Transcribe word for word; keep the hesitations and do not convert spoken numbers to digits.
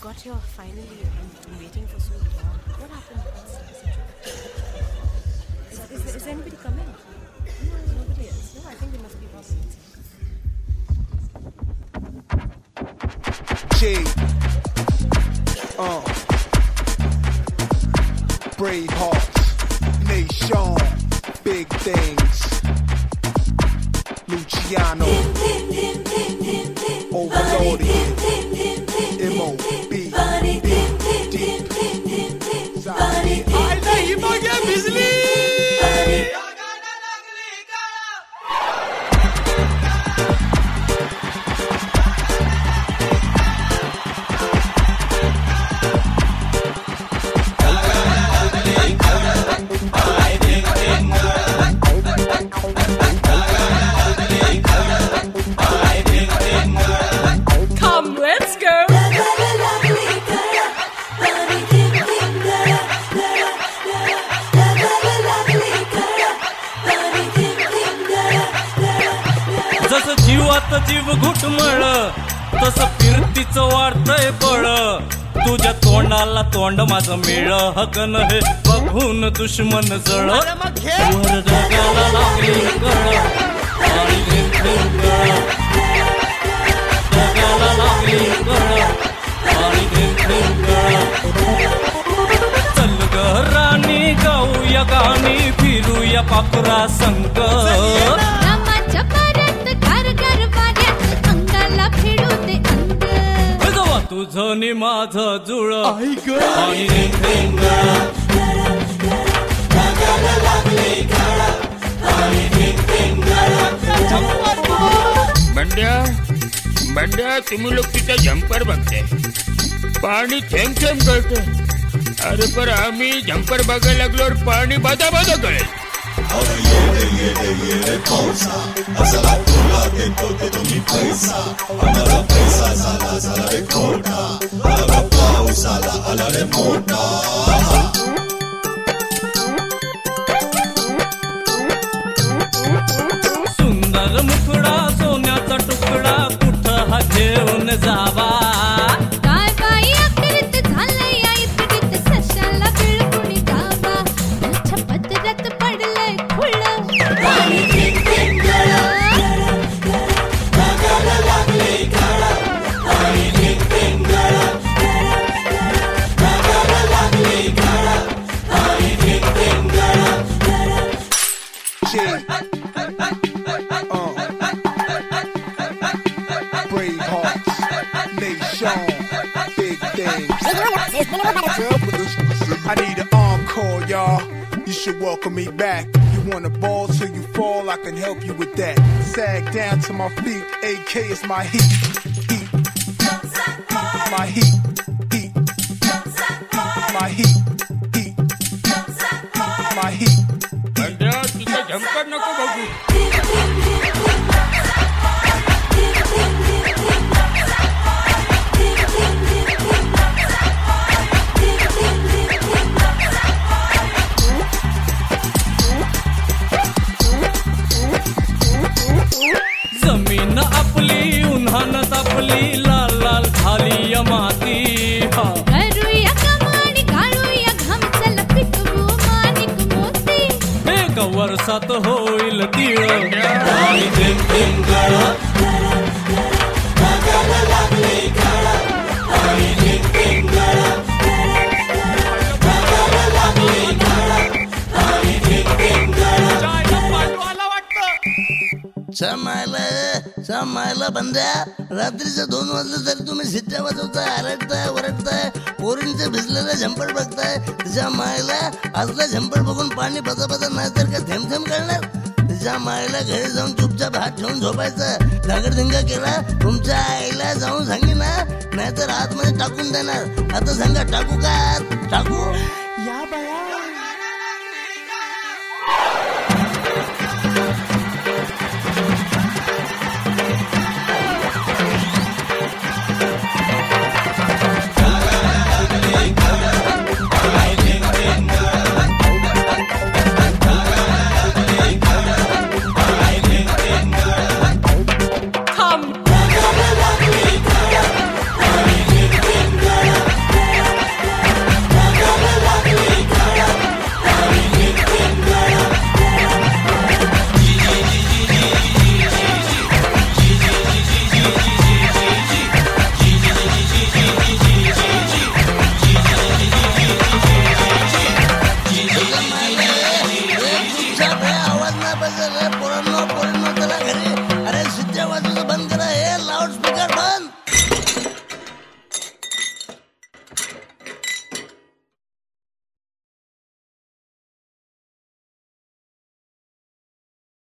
got here finally. I'm waiting for so long. What happened? Is, is, is anybody coming? No, nobody else. No, I think they must be lost. G. Uh. Brave hearts. Nation. Big things. Luciano. Overloaded. M O B. Deep. I नहीं मांगे बिजली Come, let's go. जसं जीवात जीव घुटमळ तसं फिरतीचं वाढतंय बळ तुझ्या तोंडाला तोंड माझं मिळ हकन हे बघून दुश्मन जळ वर ढगाला लागली कळ आणि घेतली कळ ढगाला लागली कळ आणि घेतली कळ चल ग राणी गाऊया गाणी फिरूया पाखरा संग तुझं नि माझं जुळ आणि बंड्या बंड्या तुम्ही लोक तिथे जम्पर बघताय पाणी थेंब थेंब गळते अरे पर आम्ही जम्पर बघायला लागलो पाणी बाधा बाधा गळेल येडे येडे येडे पावसा असला तुला देतो ते तुम्ही पैसा आम्हाला पैसा झाला झाला रे खोटा आला पाऊस आला आला रे मोठा सुंदर मुखडा सोन्याचा तुकडा कुठं हा घेऊन जावा काय बाई अकरीत झालंय आई पिडीत सशाला बिळकुणी जावा माझ्या पदरात पडलंय खुळ पाणी थेंब थेंब गळ ढगाला लागले काळ पाणी थेंब थेंब गळ ढगाला लागले काळ पाणी थेंब थेंब गळ G. Uh. Brave hearts. Nation. Big things. I need an encore, y'all. You should welcome me back. You wanna ball till you fall, I can help you with that. Sag down to my feet, A K is my heat. Heat. My heat. Heat. My heat. Heat. My heat. बंड्या तिथे jumper नको बघू जमीन आपली उन्हानं तापली लाल लाल झाली या माती हा करूया कमानी काढूया घाम चल पिकवू माणिक मोती एक वर्षात होईल तीळ आणि थेंब थेंब गळ ढगाला लागले काळ आणि थेंब थेंब गळ ढगाला लागले काळ आणि थेंब थेंब गळ समायला समायला बंद्या रात्रीचं दोन वाजलं तरी तुम्ही सिट्ट्या वाजवताय आरडताय वरडताय पोरींचं भिजलेलं झंपर बघताय तिच्या मायला असला झंपर बघून पाणी बदा बदा नाही तर का थेंब थेंब करणार तिच्या मायला घरी जाऊन चुपचाप हात ठेवून झोपायचं धागडधिंगा केला तुमच्या आईला जाऊन सांगी ना नाहीतर आतमध्ये टाकून देणार आता सांगा टाकू का टाकू